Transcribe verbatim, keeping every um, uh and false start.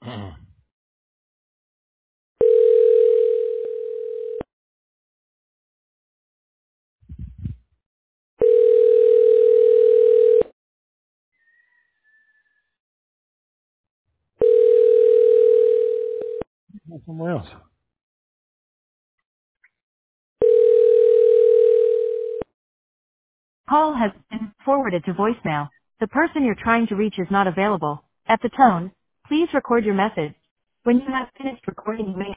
Somewhere else. Call has been forwarded to voicemail. The person you're trying to reach is not available. At the tone, please record your message. When you have finished recording, you may